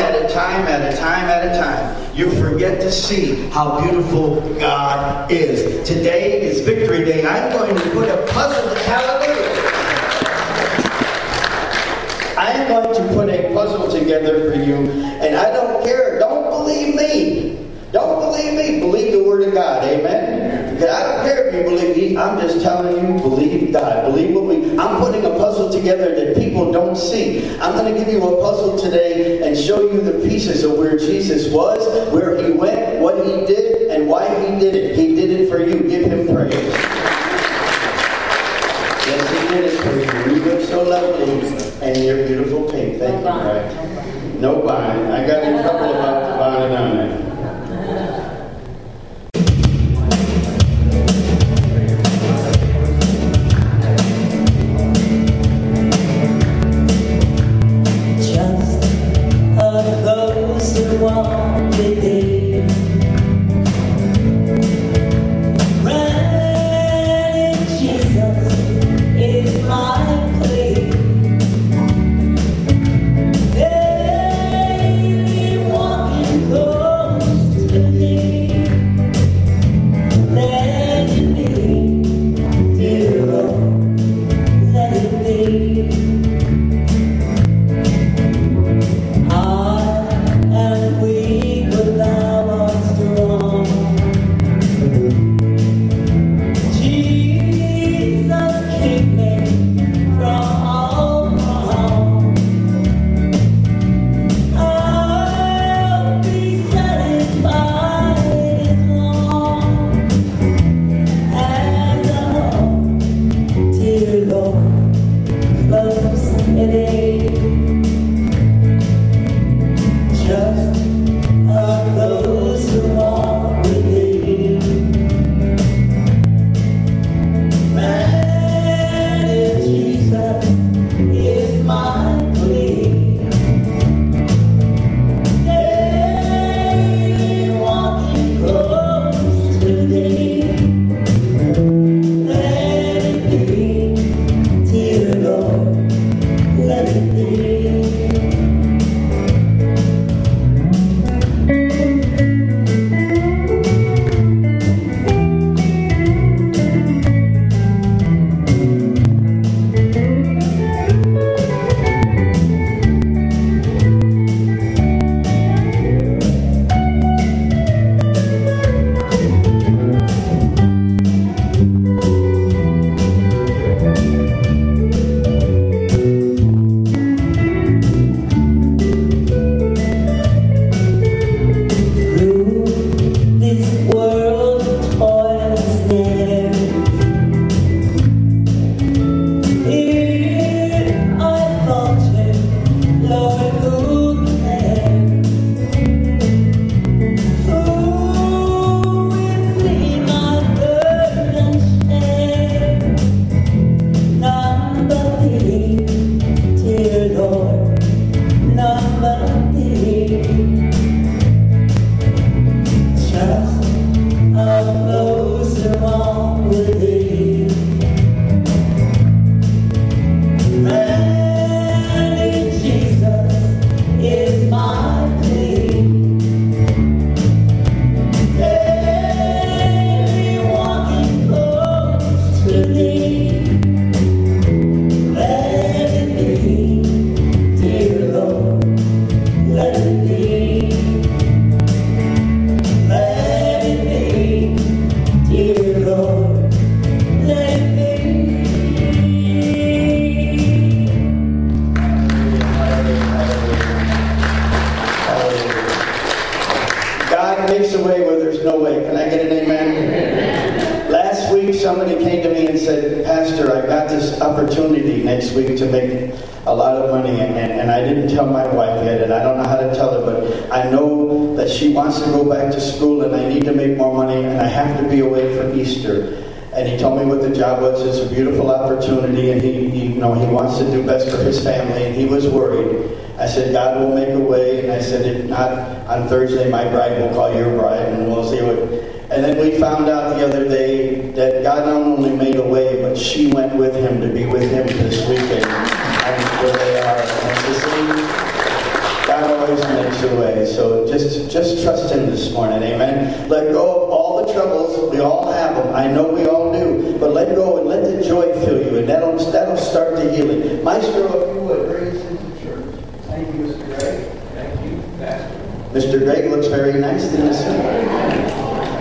at a time, at a time, at a time, you forget to see how beautiful God is. Today is Victory Day. I'm going to put a puzzle, hallelujah. I am going to put a puzzle together for you, and I don't care. Don't believe me. Don't believe me. Believe the Word of God. Amen? Because I don't care if you believe me. I'm just telling you, believe God. Believe what I'm putting a puzzle together that people don't see. I'm going to give you a puzzle today and show you the pieces of where Jesus was, where He went, what He did, and why He did it. He did it for you. Give Him praise. Yes, He did it for you. You look so lovely, and you're beautiful pink. Thank you, right? No bonnet. I got in trouble about the bonnet on it. Next week to make a lot of money, and I didn't tell my wife yet, and I don't know how to tell her, but I know that she wants to go back to school, and I need to make more money, and I have to be away for Easter. And he told me what the job was. It's a beautiful opportunity, and he wants to do best for his family, and he was worried. I said, God will make a way, and I said, if not, on Thursday my bride will call your bride, and we'll see what. And then we found out the other day that God not only made a way, but she went with him to be with him this weekend. And where they are. And to see God always makes a way. So just trust Him this morning. Amen. Let go of all the troubles. We all have them. I know we all do. But let go and let the joy fill you. And that'll start the healing. Maestro, if you would, bring us into church. Thank you, Mr. Greg. Thank you, Pastor. Mr. Greg looks very nice in this one.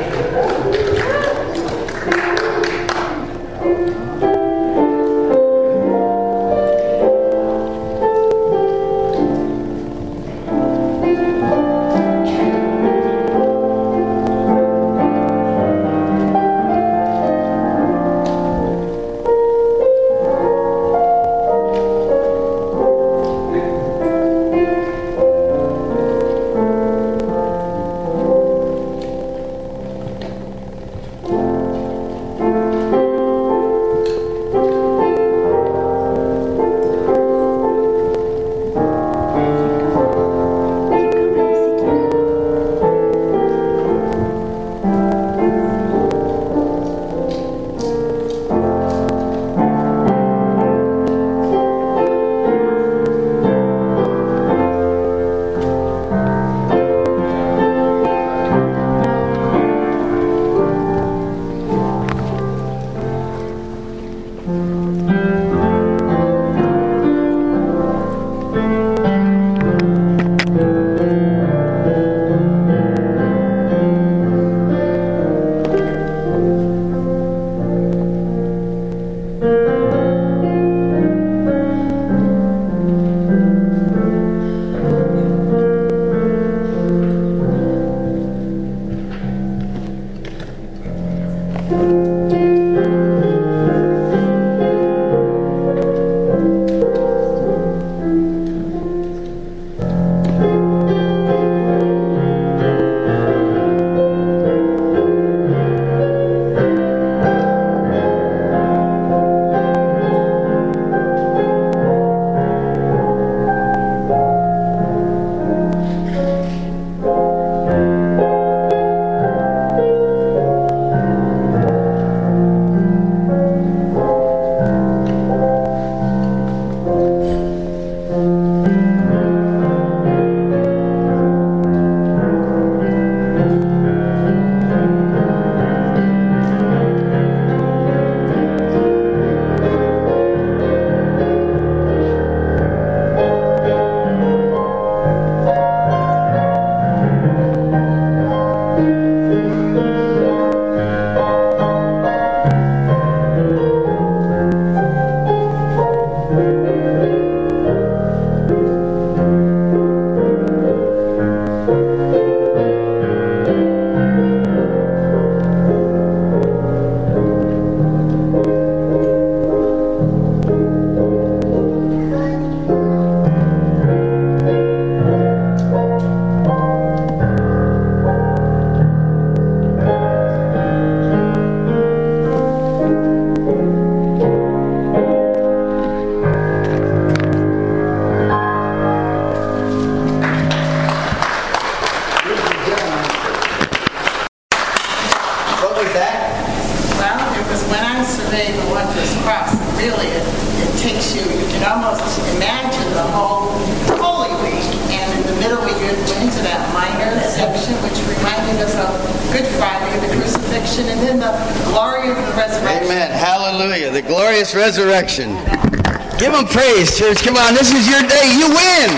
Resurrection. Give Him praise, church. Come on, this is your day. You win.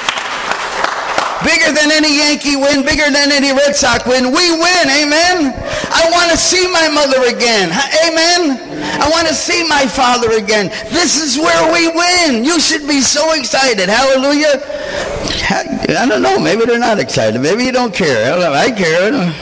Bigger than any Yankee win, bigger than any Red Sox win. We win. Amen. I want to see my mother again. Amen. I want to see my father again. This is where we win. You should be so excited. Hallelujah. I don't know. Maybe they're not excited. Maybe you don't care. I don't know. I care.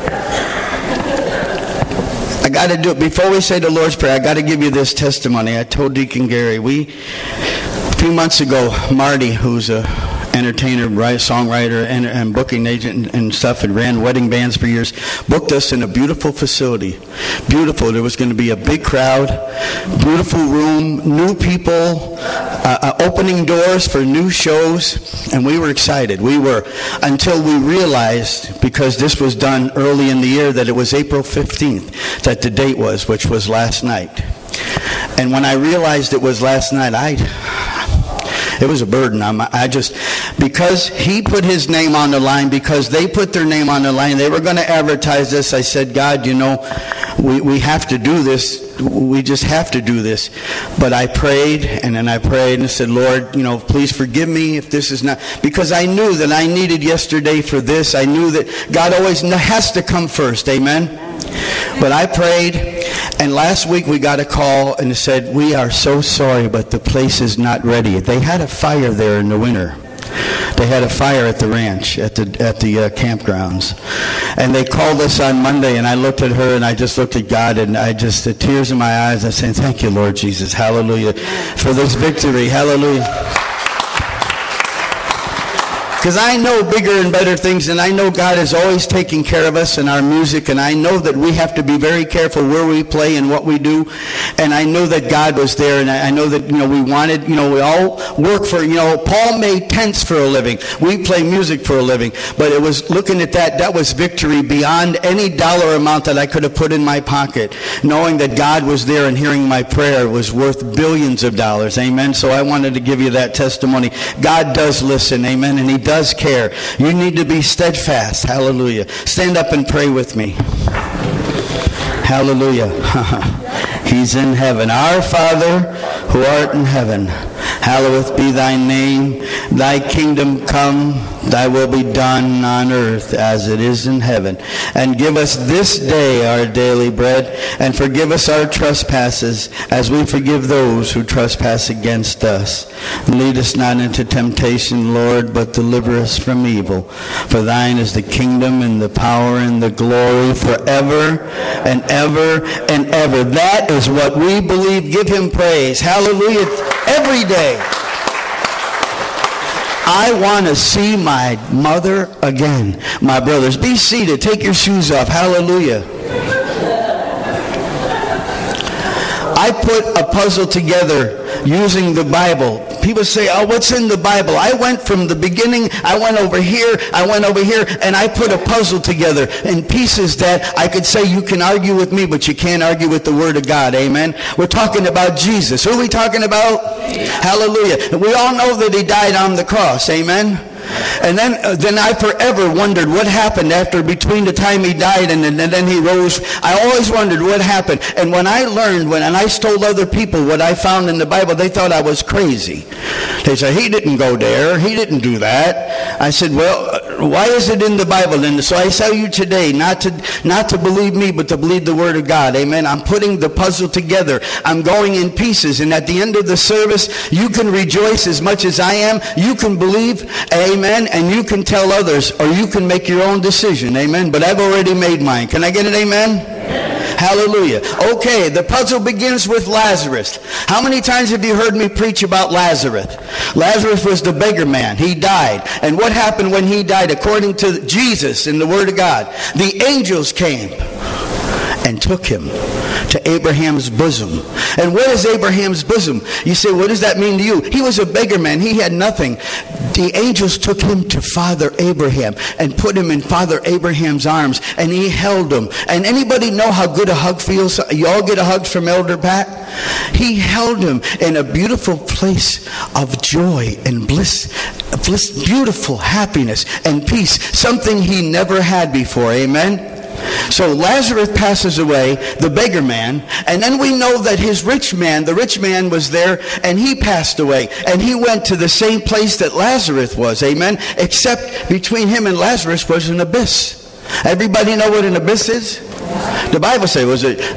I got to do it. Before we say the Lord's Prayer, I got to give you this testimony. I told Deacon Gary, a few months ago, Marty, who's a entertainer, songwriter, and booking agent and stuff, and ran wedding bands for years, booked us in a beautiful facility. Beautiful. There was going to be a big crowd, beautiful room, new people, opening doors for new shows, and we were excited. We were, until we realized, because this was done early in the year, that it was April 15th, that the date was, which was last night. And when I realized it was last night, It was a burden. Because he put his name on the line, because they put their name on the line, they were going to advertise this. I said, God, we have to do this. We just have to do this. But I prayed, and then I prayed and said, Lord, please forgive me if this is not, because I knew that I needed yesterday for this. I knew that God always has to come first. Amen. But I prayed, and last week we got a call and it said, we are so sorry, but the place is not ready. They had a fire there in the winter. They had a fire at the ranch, at the campgrounds. And they called us on Monday, and I looked at her, and I just looked at God, and the tears in my eyes, I said, thank you, Lord Jesus, hallelujah, for this victory, hallelujah. Because I know bigger and better things, and I know God is always taking care of us and our music, and I know that we have to be very careful where we play and what we do, and I know that God was there, and I know that, we wanted, we all work for, Paul made tents for a living. We play music for a living, but it was looking at that was victory beyond any dollar amount that I could have put in my pocket. Knowing that God was there and hearing my prayer was worth billions of dollars, amen? So I wanted to give you that testimony. God does listen, amen, and he does care. You need to be steadfast. Hallelujah. Stand up and pray with me. Hallelujah. He's in heaven. Our Father, who art in heaven, hallowed be thy name. Thy kingdom come. Thy will be done on earth as it is in heaven. And give us this day our daily bread, and forgive us our trespasses as we forgive those who trespass against us. Lead us not into temptation, Lord, but deliver us from evil. For thine is the kingdom and the power and the glory forever and ever and ever. That is what we believe. Give him praise. Hallelujah. Every day. I want to see my mother again. My brothers, be seated. Take your shoes off. Hallelujah. I put a puzzle together using the Bible. People say, oh, what's in the Bible? I went from the beginning, I went over here, and I put a puzzle together in pieces that I could say you can argue with me, but you can't argue with the Word of God. Amen? We're talking about Jesus. Who are we talking about? Hallelujah. We all know that he died on the cross. Amen? And then I forever wondered what happened between the time he died and then he rose. I always wondered what happened. And when I learned, and I told other people what I found in the Bible, they thought I was crazy. They said, he didn't go there. He didn't do that. I said, well, why is it in the Bible? And so I tell you today, not to believe me, but to believe the Word of God. Amen. I'm putting the puzzle together. I'm going in pieces. And at the end of the service, you can rejoice as much as I am. You can believe, amen, and you can tell others, or you can make your own decision. Amen. But I've already made mine. Can I get an amen? Hallelujah. Okay, the puzzle begins with Lazarus. How many times have you heard me preach about Lazarus? Lazarus was the beggar man. He died. And what happened when he died? According to Jesus in the Word of God, the angels came and took him to Abraham's bosom. And what is Abraham's bosom? You say, what does that mean to you? He was a beggar man. He had nothing. The angels took him to Father Abraham and put him in Father Abraham's arms, and he held him. And anybody know how good a hug feels? You all get a hug from Elder Pat? He held him in a beautiful place of joy and bliss, beautiful happiness and peace, something he never had before. Amen? So Lazarus passes away, the beggar man, and then we know that the rich man was there, and he passed away, and he went to the same place that Lazarus was, amen, except between him and Lazarus was an abyss. Everybody know what an abyss is? The Bible says, was it?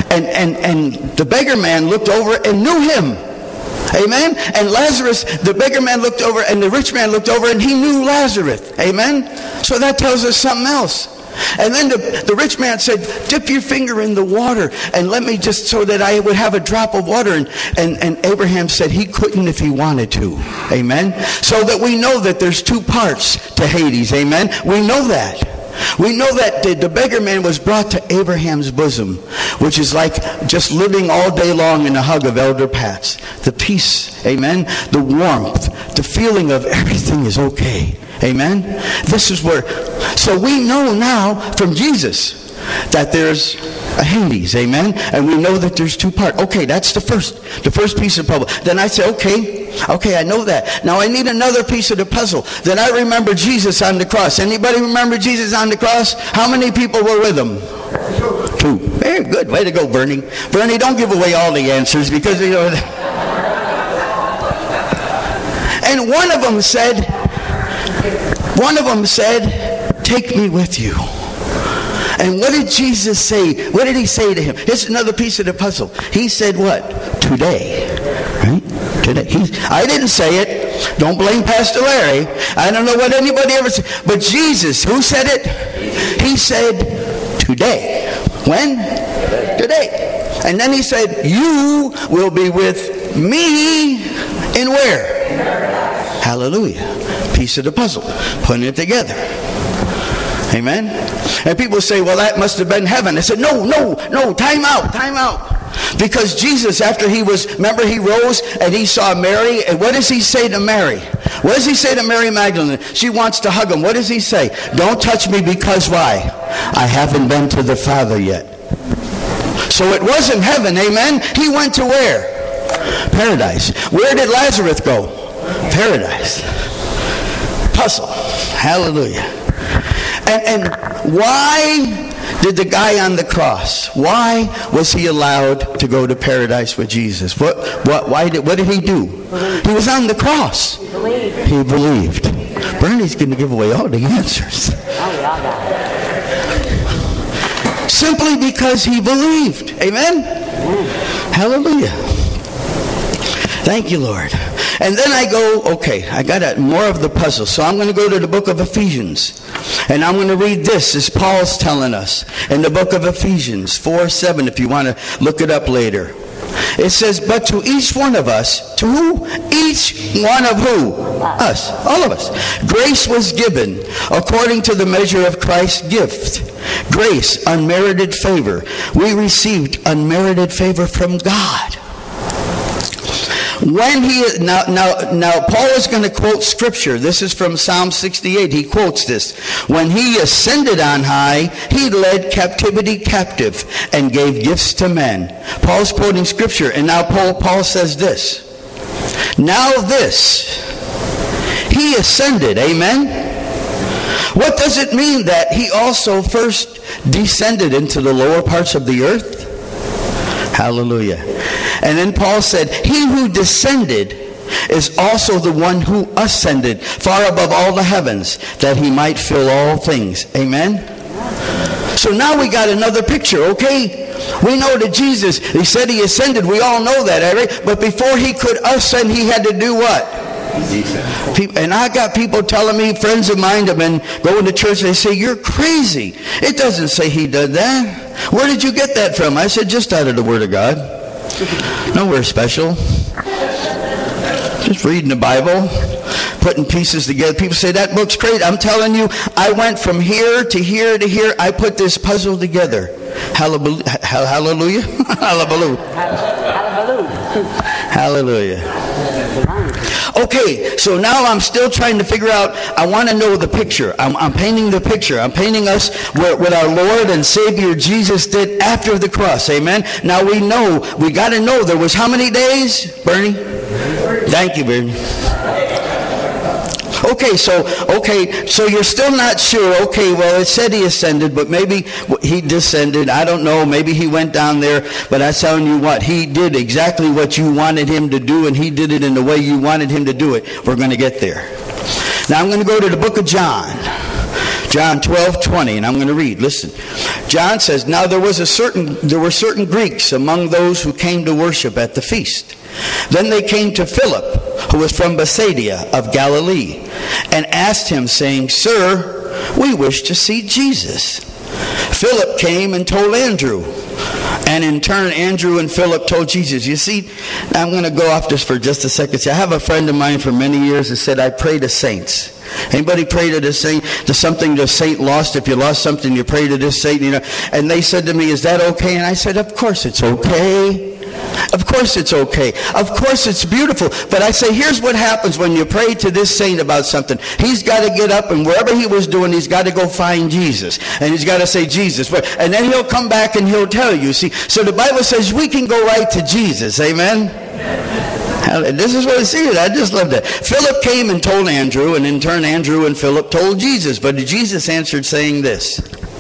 And the beggar man looked over and knew him. Amen? And Lazarus, the beggar man looked over, and the rich man looked over, and he knew Lazarus. Amen? So that tells us something else. And then the rich man said, dip your finger in the water and let me just so that I would have a drop of water. And Abraham said he couldn't if he wanted to. Amen? So that we know that there's two parts to Hades. Amen? We know that. We know that the beggar man was brought to Abraham's bosom, which is like just living all day long in the hug of Elder Pat's. The peace, amen, the warmth, the feeling of everything is okay. Amen? This is where, so we know now from Jesus that there's a Hades, amen? And we know that there's two parts. Okay, that's the first piece of puzzle. Then I say, okay, I know that. Now I need another piece of the puzzle. Then I remember Jesus on the cross. Anybody remember Jesus on the cross? How many people were with him? 2. Very good. Way to go, Bernie. Bernie, don't give away all the answers because, you know. And one of them said, take me with you. And what did Jesus say? What did he say to him? Here's another piece of the puzzle. He said what? Today. Right? Today. I didn't say it. Don't blame Pastor Larry. I don't know what anybody ever said. But Jesus, who said it? He said, today. When? Today. And then he said, you will be with me in where? Hallelujah. Piece of the puzzle. Putting it together. Amen? And people say, well, that must have been heaven. I said, no, time out. Because Jesus, after he rose and he saw Mary, and what does he say to Mary? What does he say to Mary Magdalene? She wants to hug him. What does he say? Don't touch me because why? I haven't been to the Father yet. So it wasn't heaven, amen? He went to where? Paradise. Where did Lazarus go? Paradise. Puzzle. Hallelujah. And why did the guy on the cross, why was he allowed to go to paradise with Jesus? What did he do? He was on the cross. He believed. Bernie's going to give away all the answers. Simply because he believed. Amen? Hallelujah. Thank you, Lord. And then I go, okay, I got more of the puzzle. So I'm going to go to the book of Ephesians. And I'm going to read this as Paul's telling us in the book of Ephesians 4:7, if you want to look it up later. It says, but to each one of us, to who? Each one of who? Us. All of us. Grace was given according to the measure of Christ's gift. Grace, unmerited favor. We received unmerited favor from God. When now Paul is going to quote scripture. This is from Psalm 68. He quotes this. When he ascended on high, he led captivity captive and gave gifts to men. Paul's quoting scripture. And now Paul says this. Now this, he ascended. Amen? What does it mean that he also first descended into the lower parts of the earth? Hallelujah. And then Paul said, he who descended is also the one who ascended far above all the heavens, that he might fill all things. Amen? So now we got another picture, okay? We know that Jesus, he said he ascended. We all know that, right? But before he could ascend, he had to do what? And I got people telling me, friends of mine have been going to church, they say, you're crazy. It doesn't say he did that. Where did you get that from? I said, just out of the Word of God. Nowhere special. Just reading the Bible, putting pieces together. People say, that book's great. I'm telling you, I went from here to here to here. I put this puzzle together. Hallelujah. Hallelujah. Hallelujah. Okay, so now I'm still trying to figure out, I want to know the picture. I'm painting the picture. I'm painting us what our Lord and Savior Jesus did after the cross. Amen? Now we got to know there was how many days, Bernie? Thank you, Bernie. Okay, so you're still not sure. Okay, well, it said he ascended, but maybe he descended. I don't know. Maybe he went down there. But I'm telling you what, he did exactly what you wanted him to do, and he did it in the way you wanted him to do it. We're going to get there. Now I'm going to go to the book of John. John 12:20, and I'm going to read. Listen. John says, now there were certain Greeks among those who came to worship at the feast. Then they came to Philip, who was from Bethsaida of Galilee, and asked him, saying, Sir, we wish to see Jesus. Philip came and told Andrew. And in turn, Andrew and Philip told Jesus. You see, I'm going to go off this for just a second. I have a friend of mine for many years that said, I pray to saints. Anybody pray to the saint, to something the saint lost? If you lost something, you pray to this saint, And they said to me, is that okay? And I said, of course it's okay. Of course it's okay. Of course it's beautiful. But I say, here's what happens when you pray to this saint about something. He's got to get up, and wherever he was doing, he's got to go find Jesus. And he's got to say, Jesus. And then he'll come back and he'll tell you. See, so the Bible says we can go right to Jesus. Amen? This is what I see. I just love that. Philip came and told Andrew, and in turn Andrew and Philip told Jesus. But Jesus answered saying this: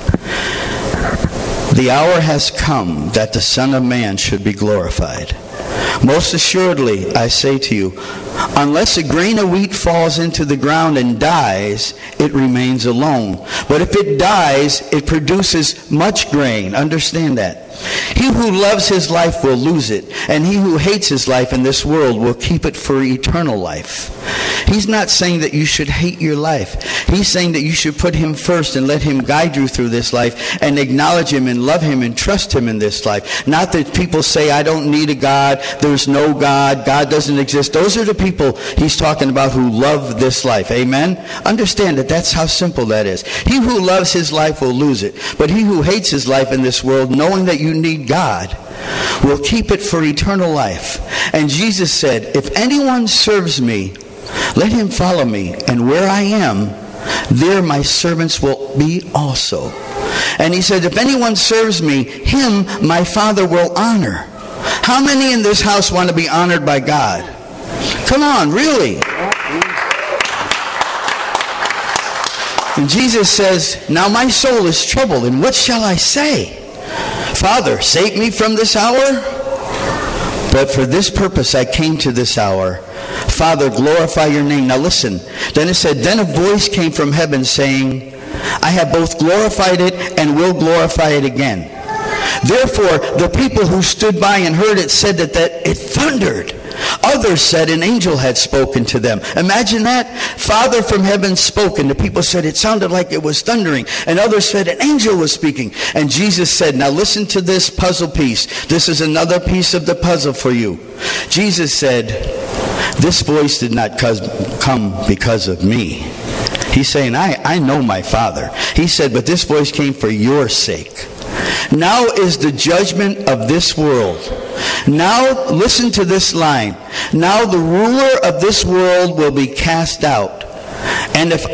the hour has come that the Son of Man should be glorified. Most assuredly, I say to you, unless a grain of wheat falls into the ground and dies, it remains alone. But if it dies, it produces much grain. Understand that. He who loves his life will lose it, and he who hates his life in this world will keep it for eternal life. He's not saying that you should hate your life. He's saying that you should put him first and let him guide you through this life and acknowledge him and love him and trust him in this life. Not that people say, I don't need a God, there's no God, God doesn't exist. Those are the people he's talking about who love this life. Amen? Understand that that's how simple that is. He who loves his life will lose it, but he who hates his life in this world, knowing that you need God, will keep it for eternal life. And Jesus said, if anyone serves me, let him follow me, and where I am, there my servants will be also. And he said, if anyone serves me, him my Father will honor. How many in this house want to be honored by God? Come on, really? And Jesus says, now my soul is troubled, and what shall I say? Father, save me from this hour? But for this purpose I came to this hour. Father, glorify your name. Now listen. Then it said, then a voice came from heaven saying, I have both glorified it and will glorify it again. Therefore, the people who stood by and heard it said that it thundered. Others said an angel had spoken to them. Imagine that. Father from heaven spoke, and the people said it sounded like it was thundering. And others said an angel was speaking. And Jesus said, now listen to this puzzle piece. This is another piece of the puzzle for you. Jesus said, this voice did not come because of me. He's saying, I know my Father. He said, but this voice came for your sake. Now is the judgment of this world. Now, listen to this line. Now the ruler of this world will be cast out. And if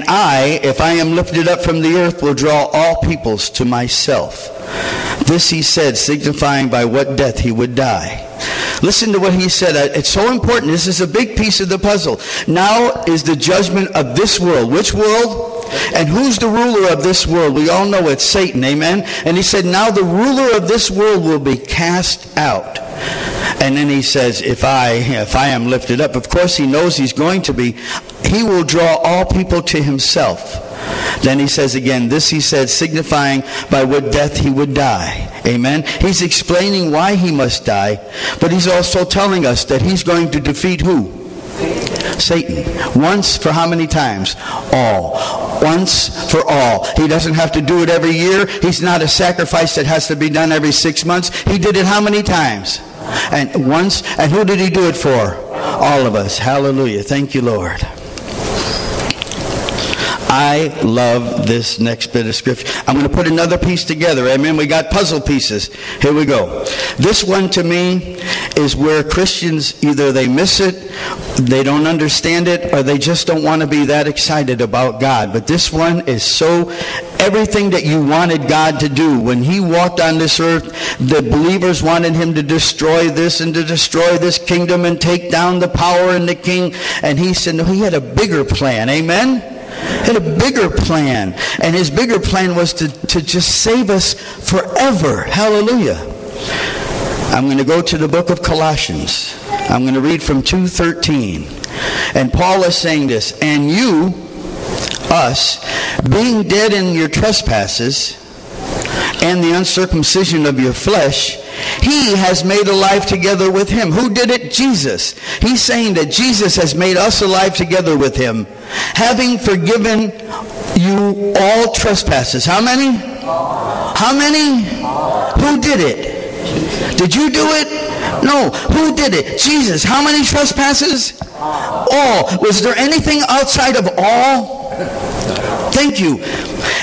I am lifted up from the earth, will draw all peoples to myself. This he said, signifying by what death he would die. Listen to what he said. It's so important. This is a big piece of the puzzle. Now is the judgment of this world. Which world? And who's the ruler of this world? We all know it's Satan. Amen? And he said, now the ruler of this world will be cast out. And then he says, if I am lifted up, of course he knows he's going to be. He will draw all people to himself. Then he says again, this he said, signifying by what death he would die. Amen? He's explaining why he must die, but he's also telling us that he's going to defeat who? Satan. Once for how many times? All. Once for all. He doesn't have to do it every year. He's not a sacrifice that has to be done every 6 months. He did it how many times? And once. And who did he do it for? All of us. Hallelujah. Thank you, Lord. I love this next bit of scripture. I'm going to put another piece together. Amen. We got puzzle pieces. Here we go. This one to me is where Christians, either they miss it, they don't understand it, or they just don't want to be that excited about God. But this one is so everything that you wanted God to do. When he walked on this earth, the believers wanted him to destroy this and to destroy this kingdom and take down the power and the king. And he said, no, he had a bigger plan. Amen? Had a bigger plan, and his bigger plan was to just save us forever. Hallelujah. I'm going to go to the book of Colossians. I'm going to read from 2:13, and Paul is saying this, and you, us, being dead in your trespasses and the uncircumcision of your flesh, he has made alive together with him. Who did it? Jesus. He's saying that Jesus has made us alive together with him, having forgiven you all trespasses. How many? How many? Who did it? Did you do it? No. Who did it? Jesus. How many trespasses? All. Was there anything outside of all? Thank you.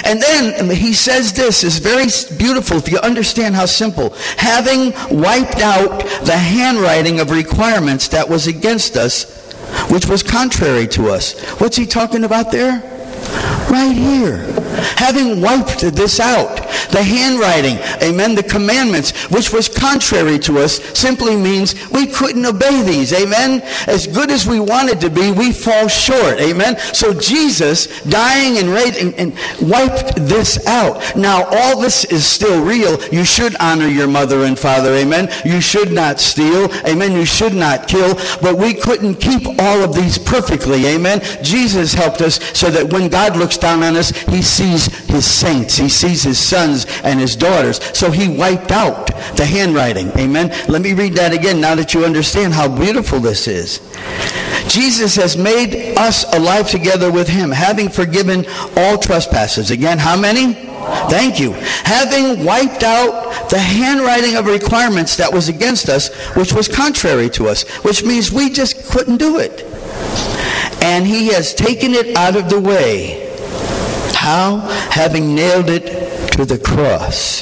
And then he says this is very beautiful if you understand how simple. Having wiped out the handwriting of requirements that was against us, which was contrary to us. What's he talking about there? Right here. Having wiped this out, the handwriting, amen, the commandments, which was contrary to us, simply means we couldn't obey these, amen. As good as we wanted to be, we fall short, amen. So Jesus, dying and raising, and wiped this out. Now, all this is still real. You should honor your mother and father, amen. You should not steal, amen. You should not kill, but we couldn't keep all of these perfectly, amen. Jesus helped us so that when God looks down on us, he sees his saints. He sees his sons and his daughters. So he wiped out the handwriting. Amen. Let me read that again now that you understand how beautiful this is. Jesus has made us alive together with him, having forgiven all trespasses. Again, how many? Thank you. Having wiped out the handwriting of requirements that was against us, which was contrary to us, which means we just couldn't do it. And he has taken it out of the way. How? Having nailed it to the cross.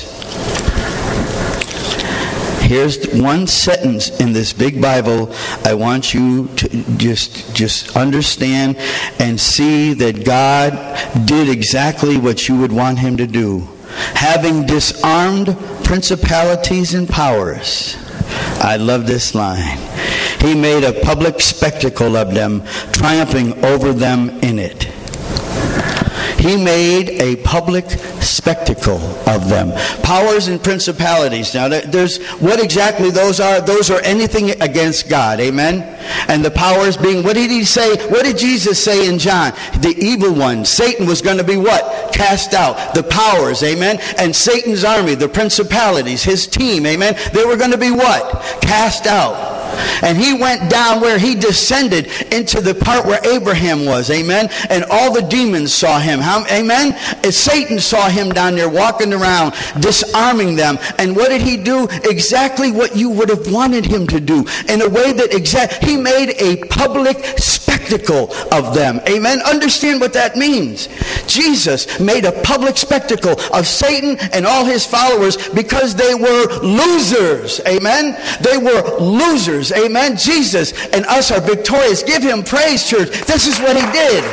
Here's one sentence in this big Bible I want you to just understand and see that God did exactly what you would want him to do. Having disarmed principalities and powers. I love this line. He made a public spectacle of them, triumphing over them in it. He made a public spectacle of them. Powers and principalities. Now, there's what exactly those are. Those are anything against God. Amen? And the powers being, what did he say? What did Jesus say in John? The evil one, Satan, was going to be what? Cast out. The powers, amen? And Satan's army, the principalities, his team, amen? They were going to be what? Cast out. And he went down where he descended into the part where Abraham was, amen? And all the demons saw him, amen? And Satan saw him down there walking around, disarming them. And what did he do? Exactly what you would have wanted him to do. In a way that he made a public spectacle of them, amen? Understand what that means. Jesus made a public spectacle of Satan and all his followers because they were losers, amen? They were losers. Amen. Jesus and us are victorious. Give him praise, church. This is what he did.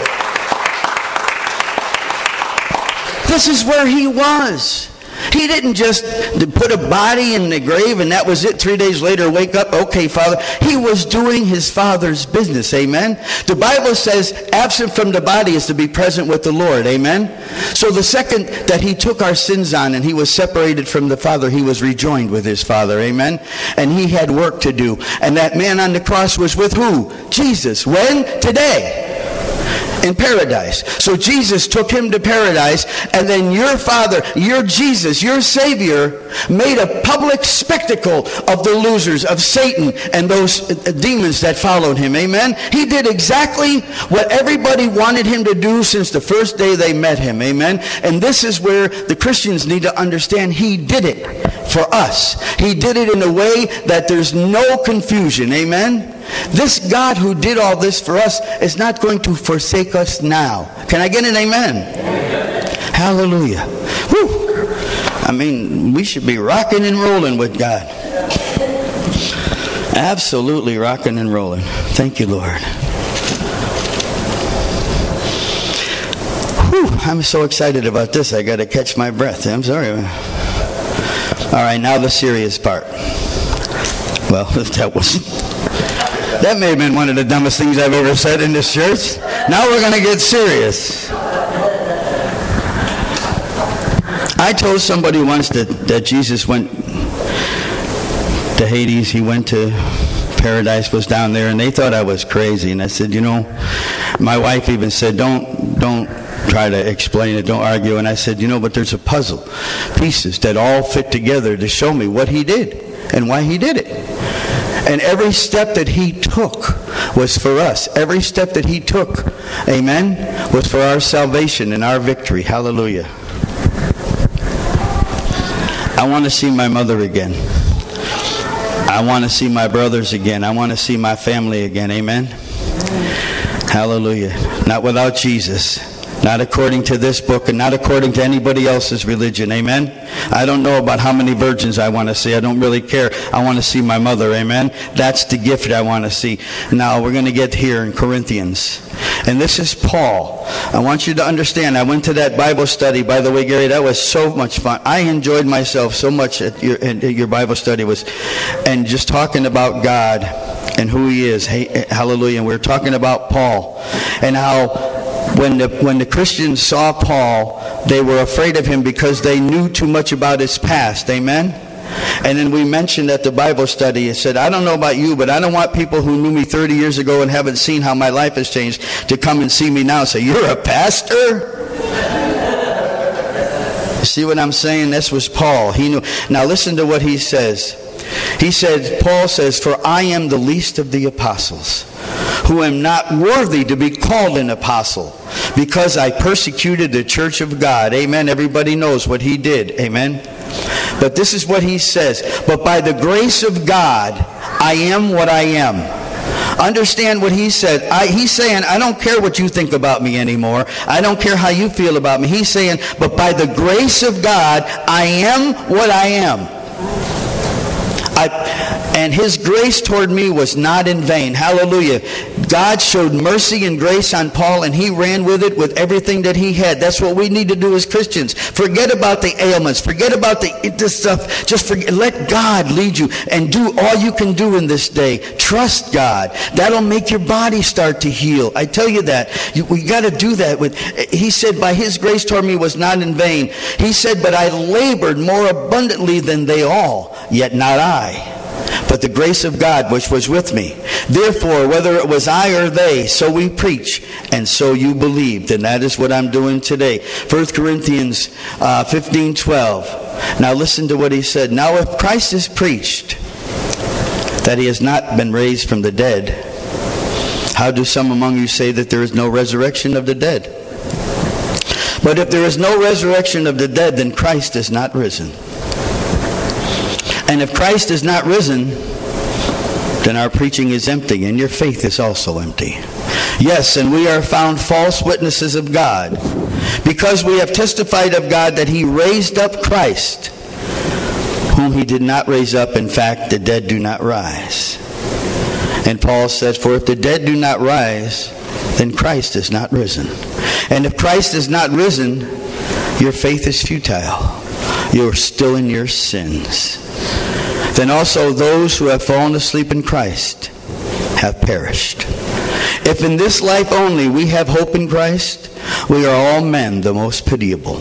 This is where he was. He didn't just put a body in the grave and that was it. 3 days later, wake up. Okay, Father. He was doing his Father's business. Amen. The Bible says absent from the body is to be present with the Lord. Amen. So the second that he took our sins on and he was separated from the Father, he was rejoined with his Father. Amen. And he had work to do. And that man on the cross was with who? Jesus. When? Today. In paradise. So Jesus took him to paradise, and then your Father, your Jesus, your Savior, made a public spectacle of the losers, of Satan and those demons that followed him. Amen? He did exactly what everybody wanted him to do since the first day they met him. Amen? And this is where the Christians need to understand he did it for us. He did it in a way that there's no confusion. Amen? This God who did all this for us is not going to forsake us now. Can I get an amen? Hallelujah. Whew. I mean, we should be rocking and rolling with God. Absolutely rocking and rolling. Thank you, Lord. Whew. I'm so excited about this. I got to catch my breath. I'm sorry. All right, now the serious part. Well, that may have been one of the dumbest things I've ever said in this church. Now we're going to get serious. I told somebody once that Jesus went to Hades. He went to paradise, was down there, and they thought I was crazy. And I said, my wife even said, don't try to explain it, don't argue. And I said, but there's a puzzle, pieces that all fit together to show me what he did and why he did it. And every step that he took was for us. Every step that he took, amen, was for our salvation and our victory. Hallelujah. I want to see my mother again. I want to see my brothers again. I want to see my family again. Amen. Hallelujah. Not without Jesus. Not according to this book and not according to anybody else's religion. Amen? I don't know about how many virgins I want to see. I don't really care. I want to see my mother. Amen? That's the gift I want to see. Now, we're going to get here in Corinthians. And this is Paul. I want you to understand, I went to that Bible study. By the way, Gary, that was so much fun. I enjoyed myself so much at your Bible study, and just talking about God and who He is. Hey, hallelujah. And we were talking about Paul and how when the Christians saw Paul, they were afraid of him because they knew too much about his past. Amen? And then we mentioned at the Bible study, it said, I don't know about you, but I don't want people who knew me 30 years ago and haven't seen how my life has changed to come and see me now and say, you're a pastor? You see what I'm saying? This was Paul. He knew. Now listen to what he says. He said, Paul says, for I am the least of the apostles, who am not worthy to be called an apostle, because I persecuted the church of God. Amen. Everybody knows what he did. Amen. But this is what he says. But by the grace of God, I am what I am. Understand what he said. He's saying, I don't care what you think about me anymore. I don't care how you feel about me. He's saying, but by the grace of God, I am what I am. And His grace toward me was not in vain. Hallelujah. God showed mercy and grace on Paul, and he ran with it with everything that he had. That's what we need to do as Christians. Forget about the ailments. Forget about this stuff. Just forget. Let God lead you and do all you can do in this day. Trust God. That'll make your body start to heal. I tell you that. We got to do that. He said, by His grace toward me was not in vain. He said, but I labored more abundantly than they all, yet not I, but the grace of God which was with me. Therefore, whether it was I or they, so we preach, and so you believed. And that is what I'm doing today. 1 Corinthians 15:12. Now listen to what he said. Now if Christ is preached that He has not been raised from the dead, how do some among you say that there is no resurrection of the dead? But if there is no resurrection of the dead, then Christ is not risen. And if Christ is not risen, then our preaching is empty, and your faith is also empty. Yes, and we are found false witnesses of God, because we have testified of God that He raised up Christ, whom He did not raise up. In fact, the dead do not rise. And Paul says, for if the dead do not rise, then Christ is not risen. And if Christ is not risen, your faith is futile. You are still in your sins. Then also those who have fallen asleep in Christ have perished. If in this life only we have hope in Christ, we are all men the most pitiable.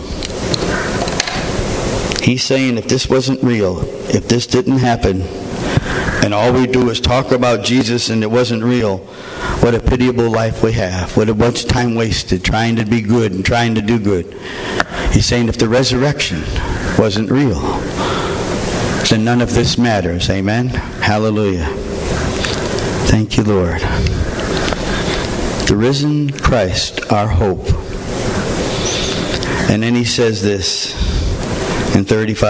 He's saying if this wasn't real, if this didn't happen, and all we do is talk about Jesus and it wasn't real, what a pitiable life we have. What a bunch of time wasted trying to be good and trying to do good. He's saying if the resurrection wasn't real, then none of this matters. Amen? Hallelujah. Thank you, Lord. The risen Christ, our hope. And then he says this in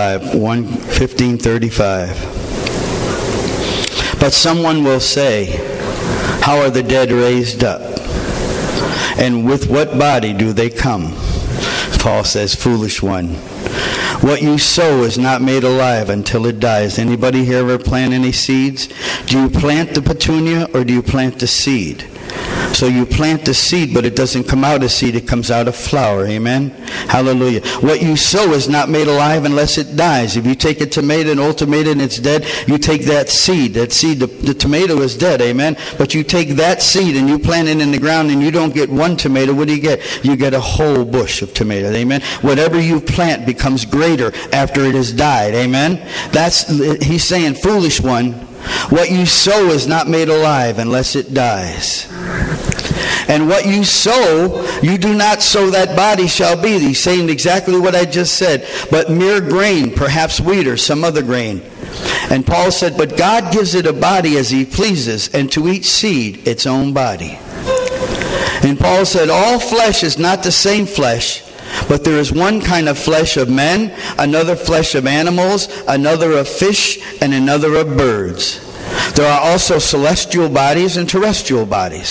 15:35. But someone will say, how are the dead raised up? And with what body do they come? Paul says, foolish one. What you sow is not made alive until it dies. Anybody here ever plant any seeds? Do you plant the petunia or do you plant the seed? So you plant the seed, but it doesn't come out as seed. It comes out of flower. Amen? Hallelujah. What you sow is not made alive unless it dies. If you take a tomato, an old tomato, and it's dead, you take that seed. That seed, the tomato is dead. Amen? But you take that seed and you plant it in the ground and you don't get one tomato. What do you get? You get a whole bush of tomatoes. Amen? Whatever you plant becomes greater after it has died. Amen? He's saying, foolish one, what you sow is not made alive unless it dies. And what you sow, you do not sow that body shall be. He's saying exactly what I just said. But mere grain, perhaps wheat or some other grain. And Paul said, but God gives it a body as He pleases, and to each seed its own body. And Paul said, all flesh is not the same flesh, but there is one kind of flesh of men, another flesh of animals, another of fish, and another of birds. There are also celestial bodies and terrestrial bodies.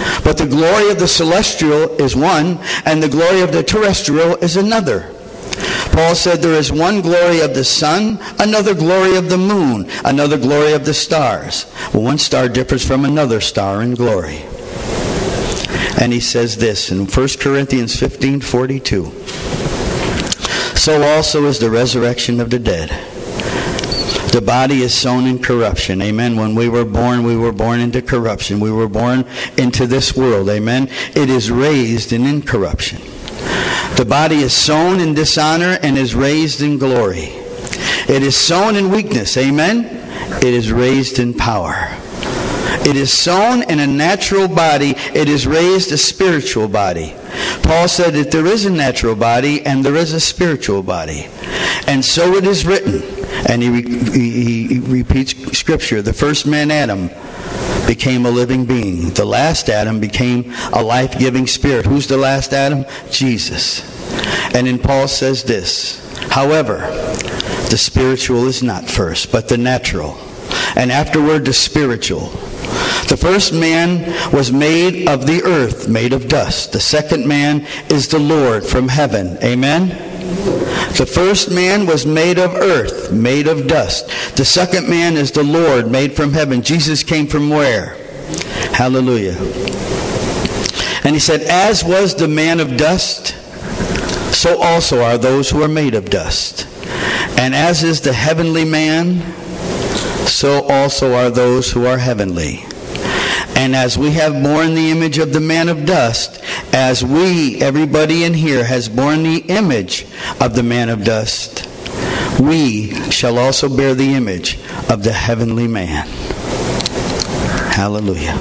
But the glory of the celestial is one, and the glory of the terrestrial is another. Paul said there is one glory of the sun, another glory of the moon, another glory of the stars. Well, one star differs from another star in glory. And he says this in 1 Corinthians 15:42. So also is the resurrection of the dead. The body is sown in corruption. Amen. When we were born into corruption. We were born into this world. Amen. It is raised in incorruption. The body is sown in dishonor and is raised in glory. It is sown in weakness. Amen. It is raised in power. It is sown in a natural body. It is raised a spiritual body. Paul said that there is a natural body and there is a spiritual body. And so it is written. And he repeats Scripture. The first man, Adam, became a living being. The last Adam became a life-giving spirit. Who's the last Adam? Jesus. And then Paul says this, however, the spiritual is not first, but the natural. And afterward, the spiritual. The first man was made of the earth, made of dust. The second man is the Lord from heaven. Amen? The first man was made of earth, made of dust. The second man is the Lord, made from heaven. Jesus came from where? Hallelujah. And he said, as was the man of dust, so also are those who are made of dust. And as is the heavenly man, so also are those who are heavenly. And as we have borne the image of the man of dust, as we, everybody in here, has borne the image of the man of dust, we shall also bear the image of the heavenly man. Hallelujah.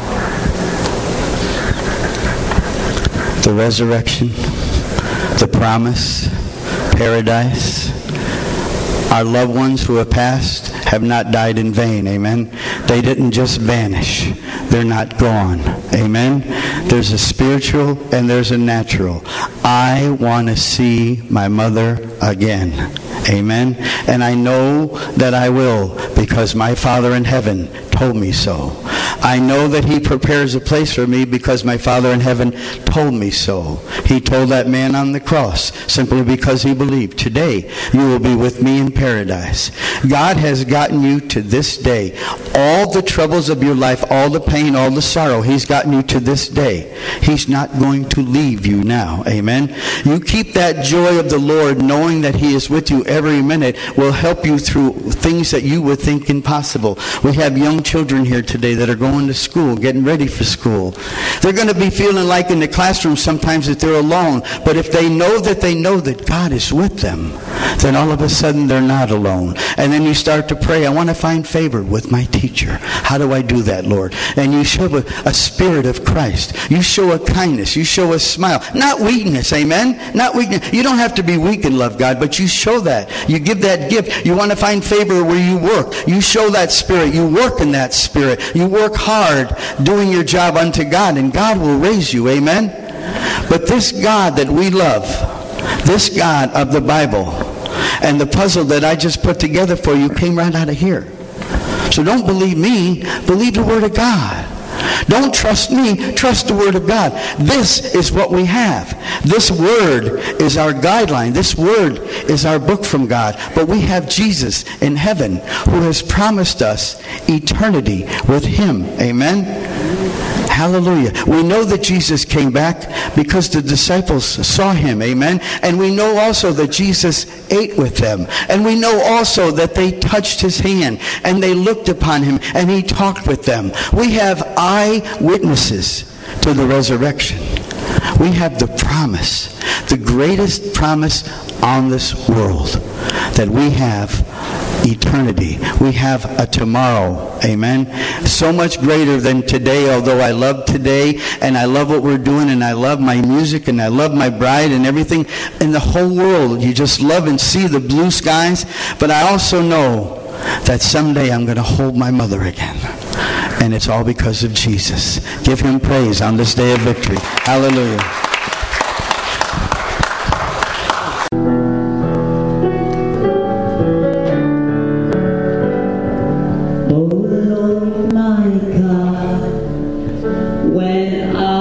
The resurrection, the promise, paradise. Our loved ones who have passed have not died in vain. Amen. They didn't just vanish. They're not gone. Amen. There's a spiritual and there's a natural. I want to see my mother again. Amen. And I know that I will, because my Father in heaven told me so. I know that he prepares a place for me because my Father in heaven told me so. He told that man on the cross simply because he believed. Today, you will be with me in paradise. God has gotten you to this day. All the troubles of your life, all the pain, all the sorrow, he's gotten you to this day. He's not going to leave you now. Amen. You keep that joy of the Lord, knowing that he is with you every minute, will help you through things that you would think impossible. We have young children here today that are going to school, getting ready for school. They're going to be feeling like in the classroom sometimes that they're alone. But if they know that God is with them, then all of a sudden they're not alone. And then you start to pray, I want to find favor with my teacher. How do I do that, Lord? And you show a spirit of Christ. You show a kindness. You show a smile. Not weakness, amen? Not weakness. You don't have to be weak and love God, but you show that. You give that gift. You want to find favor where you work. You show that spirit. You work in that spirit. You work hard doing your job unto God, and God will raise you, amen? But this God that we love, this God of the Bible, and the puzzle that I just put together for you came right out of here. So don't believe me, believe the Word of God. Don't trust me, trust the Word of God. This is what we have. This Word is our guideline. This Word is our book from God. But we have Jesus in heaven who has promised us eternity with him. Amen? Hallelujah. We know that Jesus came back because the disciples saw him. Amen. And we know also that Jesus ate with them. And we know also that they touched his hand and they looked upon him and he talked with them. We have eyewitnesses to the resurrection. We have the promise, the greatest promise on this world, that we have eternity. We have a tomorrow. Amen. So much greater than today, although I love today and I love what we're doing and I love my music and I love my bride and everything in the whole world. You just love and see the blue skies. But I also know that someday I'm going to hold my mother again. And it's all because of Jesus. Give him praise on this day of victory. Hallelujah. Oh Lord my God, when I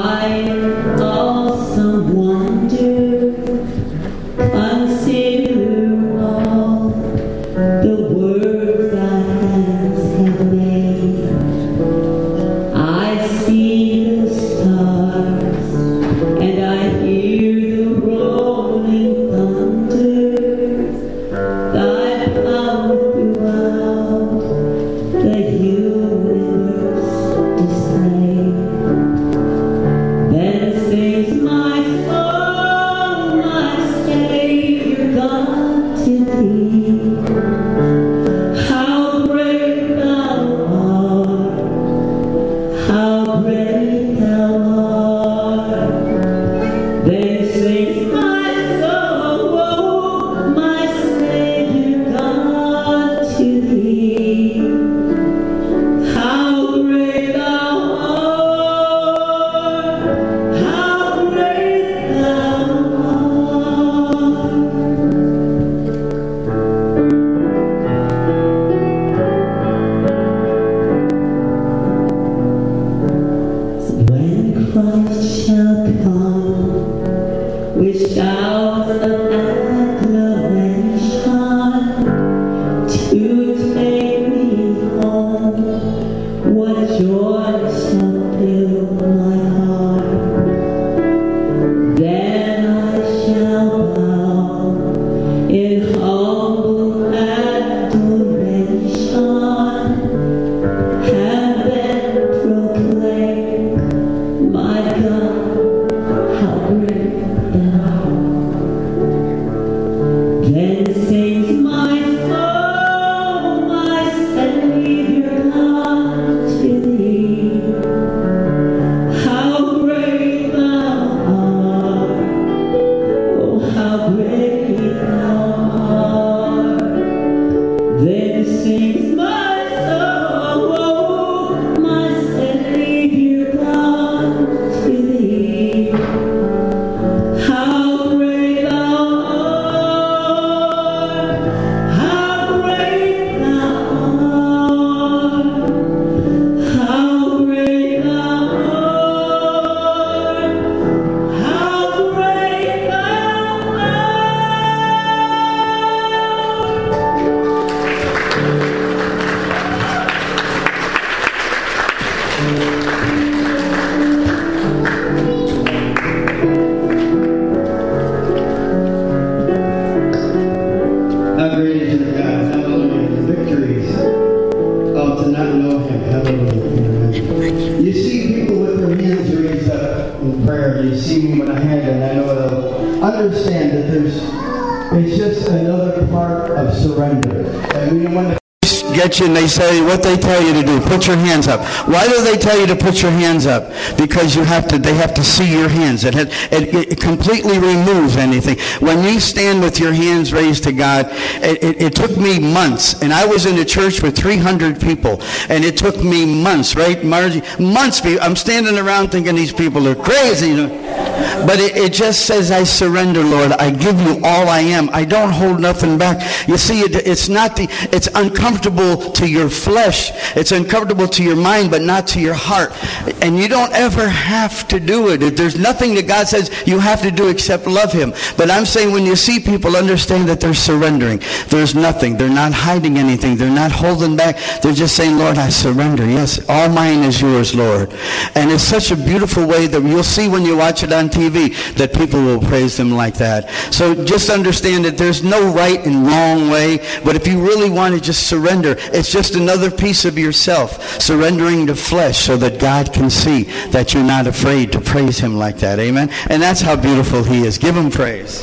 it's just another part of surrender. And we want to get you and they say what they tell you to do. Put your hands up. Why do they tell you to put your hands up? Because they have to see your hands. It completely removes anything. When you stand with your hands raised to God, it took me months. And I was in a church with 300 people. And it took me months, right, Margie? Months. I'm standing around thinking these people are crazy. But it just says, I surrender, Lord. I give you all I am. I don't hold nothing back. You see, it's uncomfortable to your flesh. It's uncomfortable to your mind, but not to your heart. And you don't ever have to do it. There's nothing that God says you have to do except love him. But I'm saying when you see people, understand that they're surrendering. There's nothing. They're not hiding anything. They're not holding back. They're just saying, Lord, I surrender. Yes, all mine is yours, Lord. And it's such a beautiful way that you'll see when you watch it on TV that people will praise him like that. So just understand that there's no right and wrong way. But if you really want to just surrender, it's just another piece of yourself, surrendering to flesh so that God can see that you're not afraid to praise him like that. Amen? And that's how beautiful he is. Give him praise.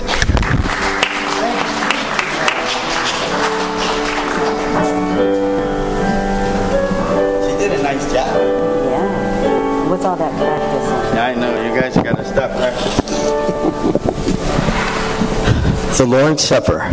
She did a nice job. Yeah. What's all that practice? Yeah, I know. You guys got to stop practicing. The Lord's Supper.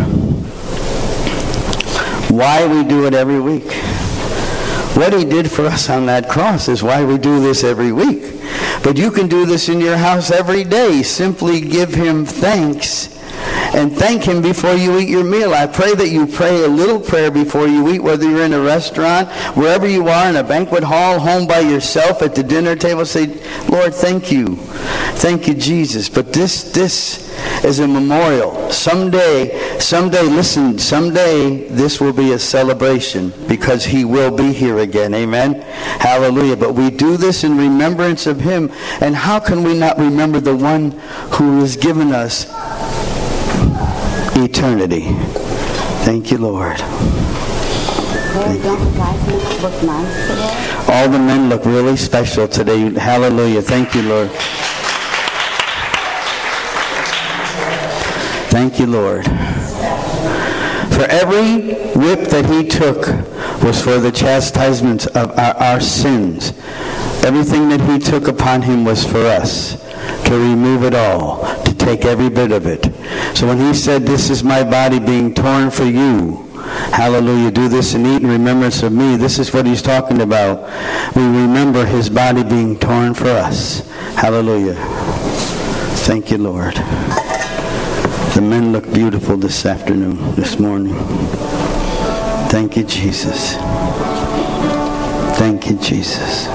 Why we do it every week. What he did for us on that cross is why we do this every week. But you can do this in your house every day. Simply give him thanks and thank him before you eat your meal. I pray that you pray a little prayer before you eat, whether you're in a restaurant, wherever you are, in a banquet hall, home by yourself, at the dinner table. Say, Lord, thank you. Thank you, Jesus. But this is a memorial. Someday, listen, someday this will be a celebration because he will be here again. Amen? Hallelujah. But we do this in remembrance of him. And how can we not remember the one who has given us eternity? Thank you, Lord. Hey, don't the guys look nice today? All the men look really special today. Hallelujah. Thank you, Lord. Thank you, Lord. For every whip that he took was for the chastisement of our sins. Everything that he took upon him was for us, to remove it all, to take every bit of it. So when he said, this is my body being torn for you, hallelujah, do this and eat in remembrance of me, this is what he's talking about. We remember his body being torn for us. Hallelujah. Thank you, Lord. The men look beautiful this afternoon, this morning. Thank you, Jesus. Thank you, Jesus.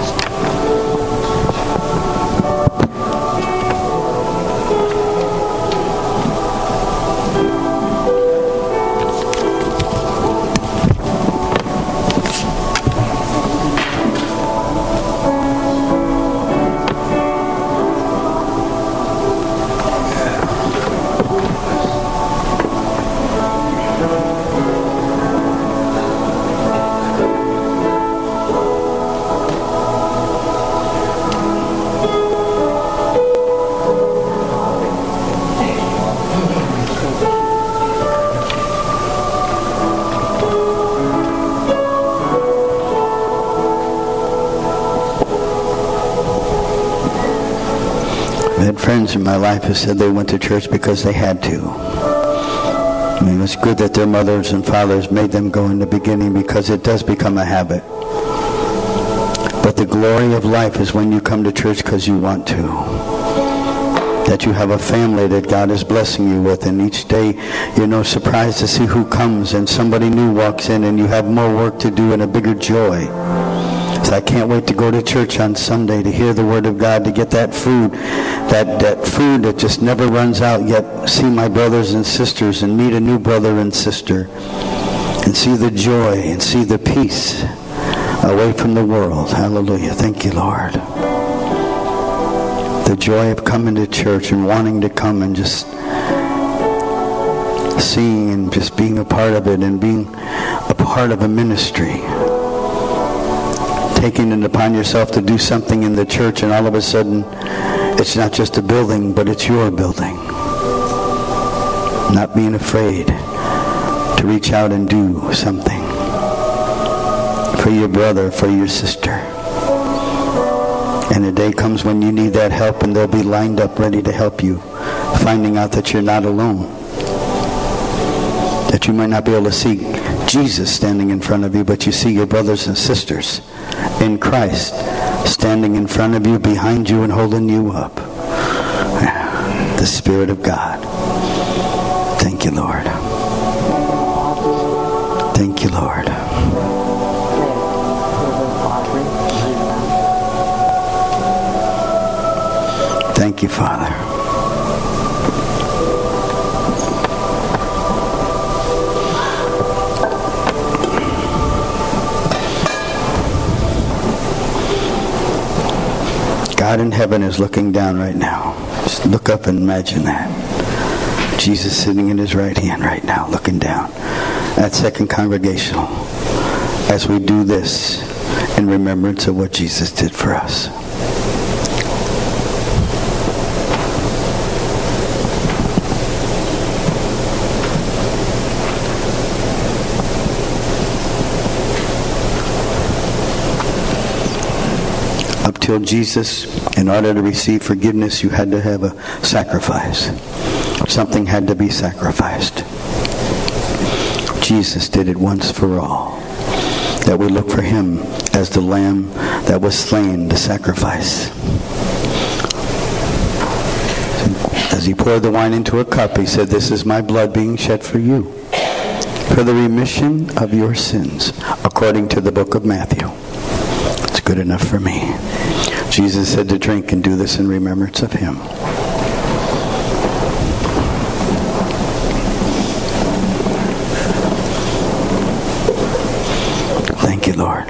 Friends in my life have said they went to church because they had to. I mean, it's good that their mothers and fathers made them go in the beginning because it does become a habit. But the glory of life is when you come to church because you want to. That you have a family that God is blessing you with, and each day you're surprised to see who comes and somebody new walks in and you have more work to do and a bigger joy. So I can't wait to go to church on Sunday to hear the Word of God, to get that food, that food that just never runs out, yet see my brothers and sisters and meet a new brother and sister and see the joy and see the peace away from the world. Hallelujah. Thank you, Lord. The joy of coming to church and wanting to come and just seeing and just being a part of it and being a part of a ministry. Taking it upon yourself to do something in the church, and all of a sudden it's not just a building, but it's your building. not being afraid to reach out and do something for your brother, for your sister. And the day comes when you need that help, and they'll be lined up ready to help you, finding out that you're not alone. That you might not be able to see Jesus standing in front of you, but you see your brothers and sisters in Christ standing in front of you, behind you, and holding you up. The Spirit of God. Thank you, Lord. Thank you, Lord. Thank you, Father. God in heaven is looking down right now. Just look up and imagine that. Jesus sitting in his right hand right now, looking down at Second Congregational as we do this in remembrance of what Jesus did for us. Up till Jesus, in order to receive forgiveness, you had to have a sacrifice. Something had to be sacrificed. Jesus did it once for all. That we look for him as the lamb that was slain to sacrifice. As he poured the wine into a cup, he said, "This is my blood being shed for you, for the remission of your sins," according to the book of Matthew. It's good enough for me. Jesus said to drink and do this in remembrance of him. Thank you, Lord.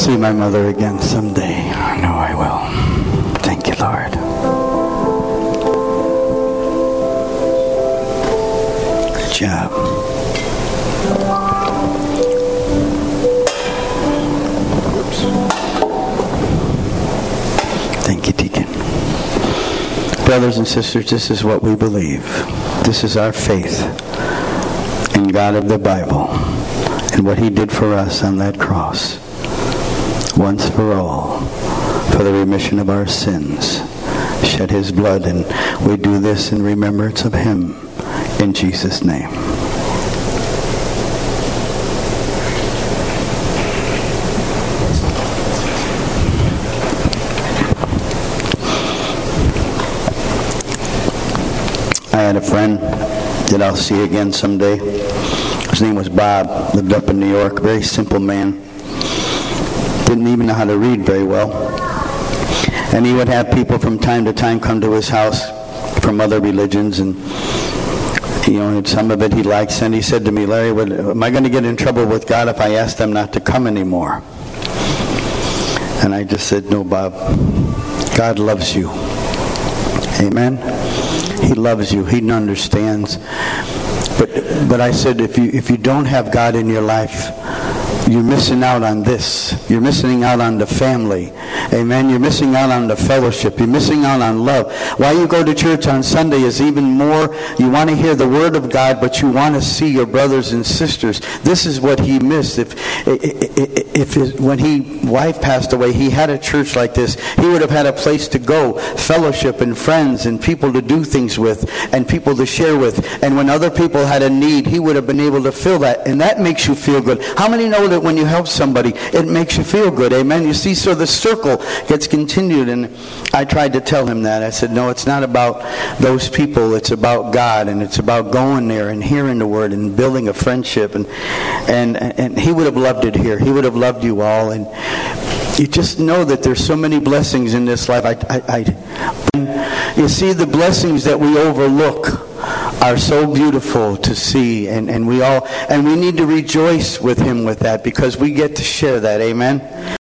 see my mother again someday. I know I will. Thank you, Lord. Good job. Thank you, Deacon. Brothers and sisters, this is what we believe. This is our faith in God of the Bible and what He did for us on that cross. Once for all, for the remission of our sins, shed His blood, and we do this in remembrance of Him, in Jesus' name. I had a friend that I'll see again someday. His name was Bob, lived up in New York, very simple man. Didn't even know how to read very well. And he would have people from time to time come to his house from other religions, and some of it he likes. And he said to me, Larry, am I going to get in trouble with God if I ask them not to come anymore? And I just said, no, Bob. God loves you. Amen? He loves you. He understands. But I said, if you don't have God in your life, you're missing out on this. You're missing out on the family. Amen. You're missing out on the fellowship. You're missing out on love. Why you go to church on Sunday is even more, you want to hear the Word of God, but you want to see your brothers and sisters. This is what he missed. When his wife passed away, he had a church like this. He would have had a place to go, fellowship and friends and people to do things with and people to share with. And when other people had a need, he would have been able to fill that. And that makes you feel good. How many know that when you help somebody, it makes you feel good? Amen. You see, so the circle gets continued. And I tried to tell him that. I said, no, it's not about those people. It's about God, and it's about going there and hearing the Word and building a friendship. And he would have loved it here. He would have loved you all. And you just know that there's so many blessings in this life. You see, the blessings that we overlook are so beautiful to see, and we need to rejoice with him with that, because we get to share that. Amen.